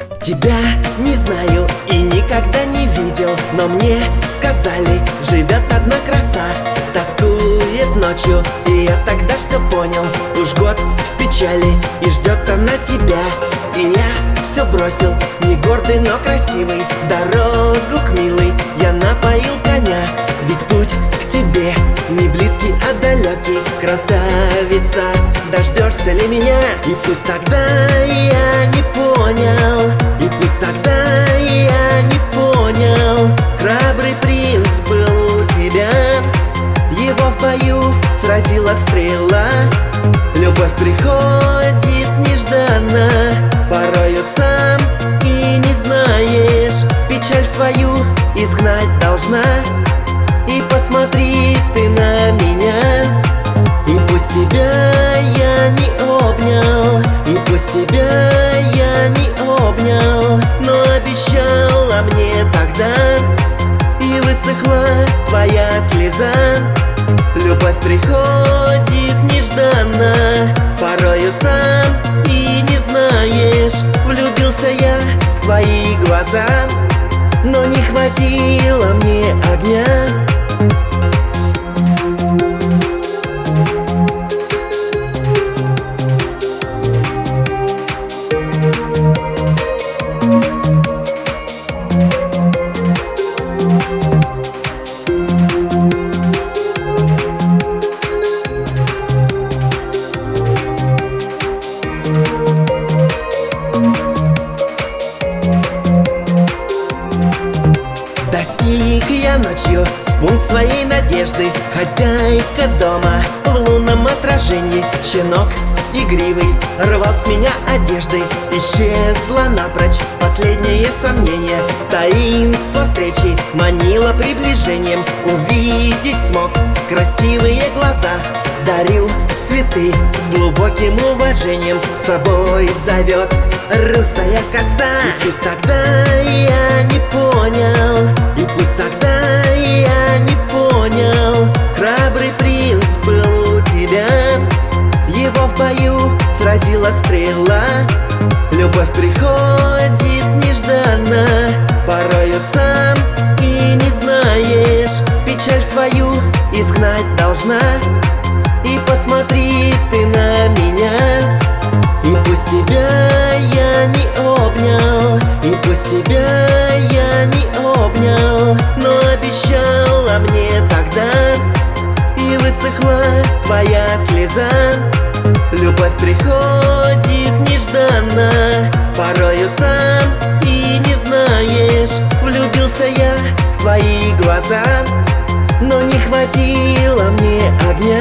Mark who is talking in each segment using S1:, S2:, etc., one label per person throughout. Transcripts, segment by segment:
S1: Тебя не знаю и никогда не видел, но мне сказали, живет одна краса, тоскует ночью, и я тогда все понял. Уж год в печали, и ждет она тебя. И я все бросил, не гордый, но красивый, в дорогу к милой я напоил коня. Ведь путь к тебе не близкий, а далекий, красавица, дождешься ли меня? И пусть тогда я не понял, и пусть тогда я не понял, храбрый принц был у тебя, его в бою сразила стрела. Любовь приходит нежданно, порою сам и не знаешь, печаль свою изгнать должна. И посмотри ты на меня, и пусть тебя я не обнял, и пусть тебя я не обнял, но обещала мне тогда, и высохла твоя слеза. Любовь приходит нежданно, порою сам и не знаешь, влюбился я в твои глаза, но не хватило мне огня. Достиг я ночью пункт своей надежды, хозяйка дома в лунном отражении. Щенок игривый рвал с меня одежды, исчезла напрочь последнее сомнение. Таинство встречи манило приближением, увидеть смог красивые глаза. Дарю цветы с глубоким уважением, с собой зовет русая коса. И пусть тогда я не понял, и пусть тогда я не понял, храбрый принц был у тебя, его в бою сразила стрела. Любовь приходит нежданно, порою сам и не знаешь, печаль свою изгнать должна. И посмотри ты на меня, и пусть тебя я не обнял, и пусть тебя я не обнял, но обещала мне тогда, и высохла твоя слеза. Любовь приходит нежданно, порою сам и не знаешь, влюбился я в твои глаза, но не хватило мне огня.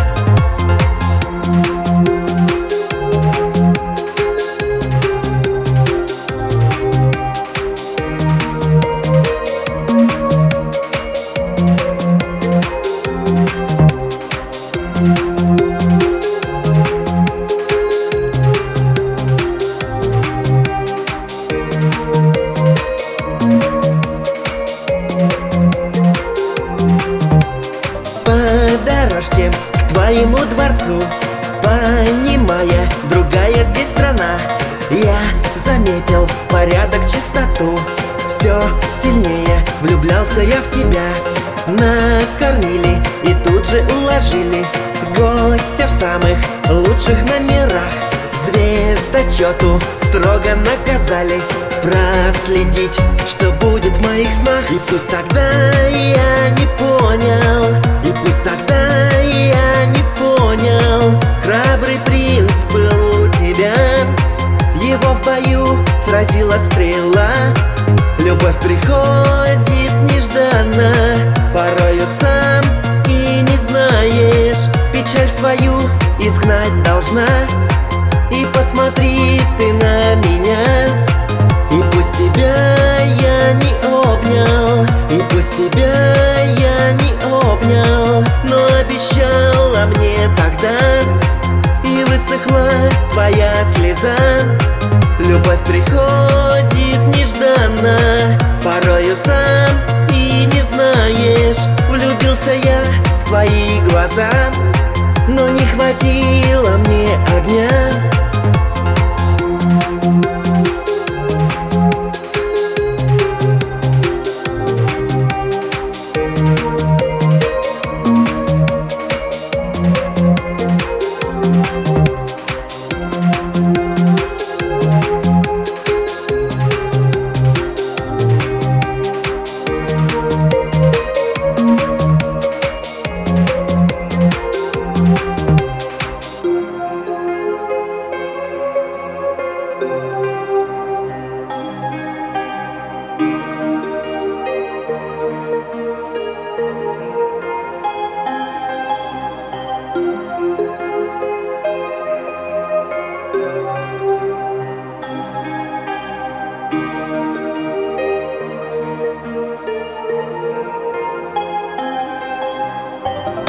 S1: К твоему дворцу, понимая, другая здесь страна, я заметил порядок, чистоту. Все сильнее влюблялся я в тебя. Накормили и тут же уложили гостя в самых лучших номерах. Звездочету строго наказали проследить, что будет в моих снах. И пусть тогда я не понял, и пусть тогда я не понял, храбрый принц был у тебя, его в бою сразила стрела. Любовь приходит нежданно, порою сам и не знаешь, печаль свою изгнать должна. И посмотри ты на меня, и пусть тебя я не обнял, и пусть тебя я не обнял, но обещала мне тогда, и высохла твоя слеза. Любовь приходит нежданно, порою сам и не знаешь, влюбился я в твои глаза, но не хватило мне огня.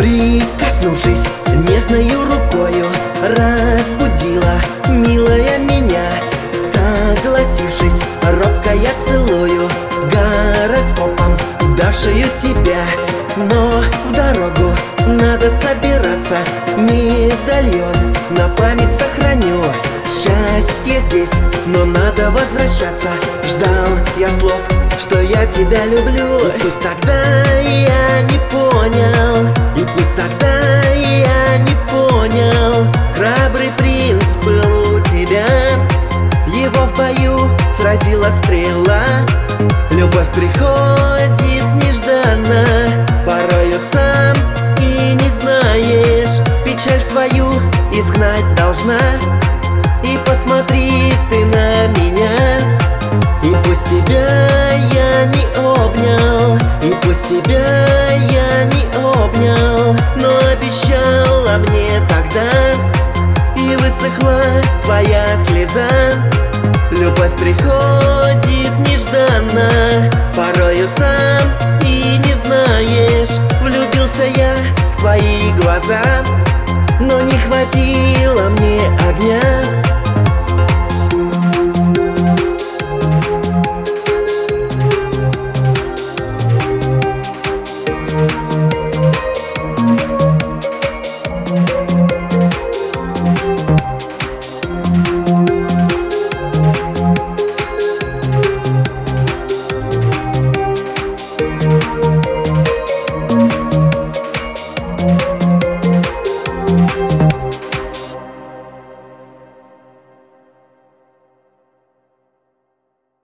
S1: Прикоснувшись нежною рукою, разбудила, милая, меня. Согласившись, робко я целую, гороскопом давшую тебя. Но в дорогу надо собираться, медальон на память сохраню. Счастье здесь, но надо возвращаться. Ждал я слов, что я тебя люблю. И пусть тогда я не понял, и пусть тогда я не понял. Храбрый принц был у тебя, его в бою сразила стрела. Любовь приходит нежданно, порою сам и не знаешь. Печаль свою изгнать должна, и посмотри ты на меня. И пусть тебя я не обнял, и пусть тебя я не обнял, но обещала мне тогда, и высохла твоя слеза. Любовь приходит нежданно, порою сам и не знаешь. Влюбился я в твои глаза, но не хватило мне огня.